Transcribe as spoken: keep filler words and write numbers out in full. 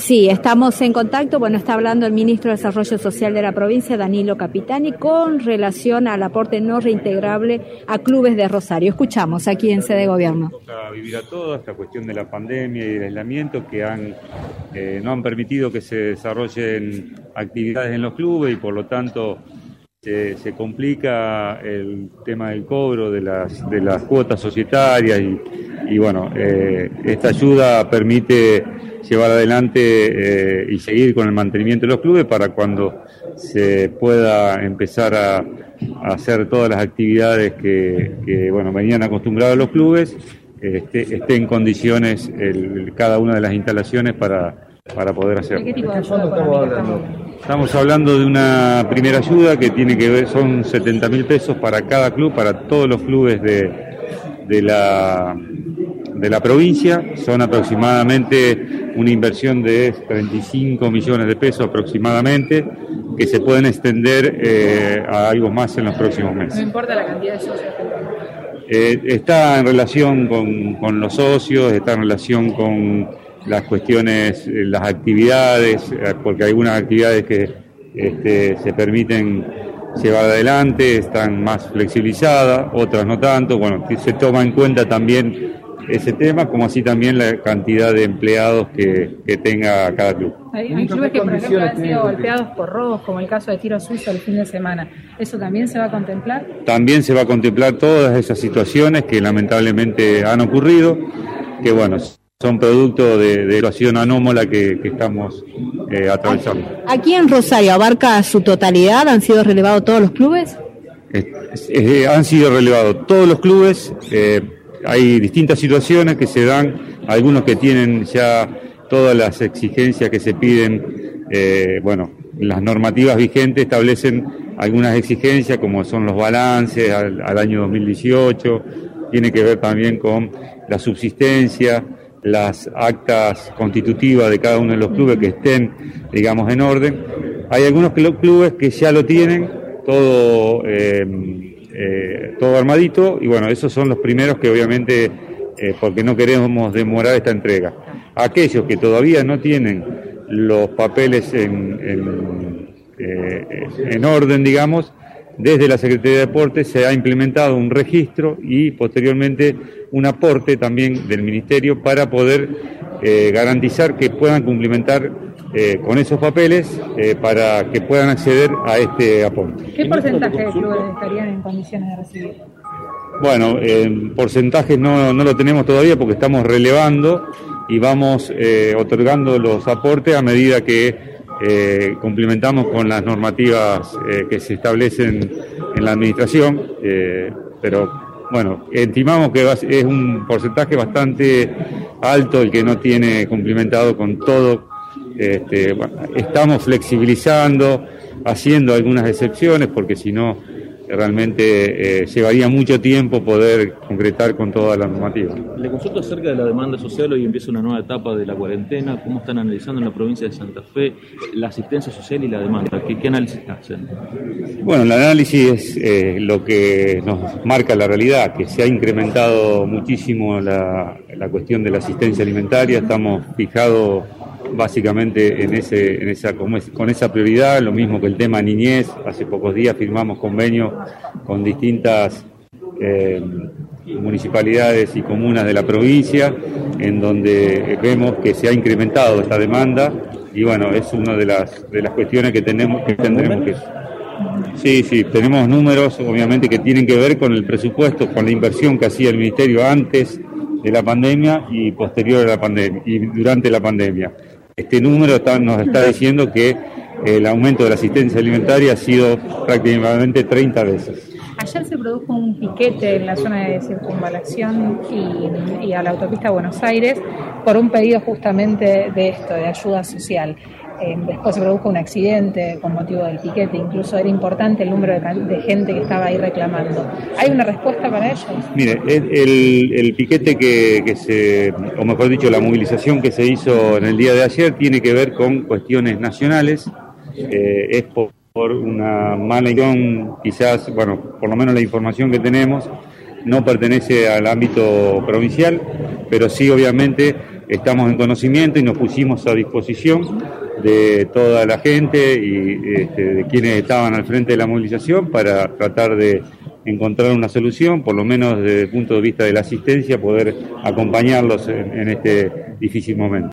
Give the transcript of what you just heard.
Sí, estamos en contacto. Bueno, está hablando el ministro de Desarrollo Social de la provincia, Danilo Capitani, con relación al aporte no reintegrable a clubes de Rosario. Escuchamos aquí en sede de gobierno. Toca vivir a todos esta cuestión de la pandemia y del aislamiento que han eh, no han permitido que se desarrollen actividades en los clubes y por lo tanto se, se complica el tema del cobro de las de las cuotas societarias y, y bueno, eh, esta ayuda permite llevar adelante eh, y seguir con el mantenimiento de los clubes para cuando se pueda empezar a, a hacer todas las actividades que, que bueno venían acostumbrados los clubes, esté, esté en condiciones el, cada una de las instalaciones para, para poder hacerlo. ¿De qué tipo de ayuda estamos hablando? Estamos hablando de una primera ayuda que tiene que ver, son setenta mil pesos para cada club, para todos los clubes de, de la... de la provincia. Son aproximadamente una inversión de treinta y cinco millones de pesos aproximadamente, que se pueden extender eh, a algo más en los próximos meses. No importa la cantidad de socios. Eh, está en relación con, con los socios, está en relación con las cuestiones, las actividades, porque algunas actividades que este, se permiten llevar adelante están más flexibilizadas, otras no tanto. Bueno, se toma en cuenta también ese tema, como así también la cantidad de empleados que, que tenga cada club. Hay, hay clubes que, por ejemplo, han sido golpeados por robos, como el caso de Tiro Suizo el fin de semana. ¿Eso también se va a contemplar? También se va a contemplar todas esas situaciones que lamentablemente han ocurrido, que bueno, son producto de, de situación anómala que, que estamos eh, atravesando. ¿Aquí en Rosario abarca su totalidad? ¿Han sido relevados todos los clubes? Eh, eh, han sido relevados todos los clubes. Eh, Hay distintas situaciones que se dan, algunos que tienen ya todas las exigencias que se piden, eh, bueno, las normativas vigentes establecen algunas exigencias como son los balances al, al año dos mil dieciocho, tiene que ver también con la subsistencia, las actas constitutivas de cada uno de los clubes que estén, digamos, en orden. Hay algunos clubes que ya lo tienen todo... Eh, Eh, todo armadito y bueno, esos son los primeros que obviamente, eh, porque no queremos demorar esta entrega. Aquellos que todavía no tienen los papeles en, en, eh, en orden, digamos, desde la Secretaría de Deportes se ha implementado un registro y posteriormente un aporte también del Ministerio para poder eh, garantizar que puedan cumplimentar Eh, con esos papeles eh, para que puedan acceder a este aporte. ¿Qué porcentaje de clubes estarían en condiciones de recibir? Bueno, eh, porcentajes no, no lo tenemos todavía porque estamos relevando y vamos eh, otorgando los aportes a medida que eh, cumplimentamos con las normativas eh, que se establecen en la administración, eh, pero bueno, estimamos que es un porcentaje bastante alto el que no tiene cumplimentado con todo. Este, bueno, estamos flexibilizando, haciendo algunas excepciones, porque si no, realmente eh, llevaría mucho tiempo poder concretar con toda la normativa. Le consulto acerca de la demanda social. Hoy empieza una nueva etapa de la cuarentena. ¿Cómo están analizando en la provincia de Santa Fe la asistencia social y la demanda? ¿Qué, qué análisis hacen? Bueno, el análisis es eh, lo que nos marca la realidad, que se ha incrementado muchísimo la, la cuestión de la asistencia alimentaria. Estamos fijados básicamente en ese, en esa, con esa prioridad, lo mismo que el tema niñez. Hace pocos días firmamos convenios con distintas eh, municipalidades y comunas de la provincia, en donde vemos que se ha incrementado esta demanda y bueno, es una de las de las cuestiones que tenemos que tendremos que sí, sí, tenemos números obviamente que tienen que ver con el presupuesto, con la inversión que hacía el Ministerio antes de la pandemia y posterior a la pandemia y durante la pandemia. Este número está, nos está diciendo que el aumento de la asistencia alimentaria ha sido prácticamente treinta veces. Ayer se produjo un piquete en la zona de circunvalación y, y a la autopista Buenos Aires por un pedido justamente de esto, de ayuda social. Eh, después se produjo un accidente con motivo del piquete, incluso era importante el número de, de gente que estaba ahí reclamando. ¿Hay una respuesta para ellos? Mire, el, el piquete que, que se, o mejor dicho, la movilización que se hizo en el día de ayer tiene que ver con cuestiones nacionales, eh, es por, por una mala información, quizás, bueno, por lo menos la información que tenemos no pertenece al ámbito provincial, pero sí obviamente estamos en conocimiento y nos pusimos a disposición de toda la gente y este, de quienes estaban al frente de la movilización para tratar de encontrar una solución, por lo menos desde el punto de vista de la asistencia, poder acompañarlos en, en este difícil momento.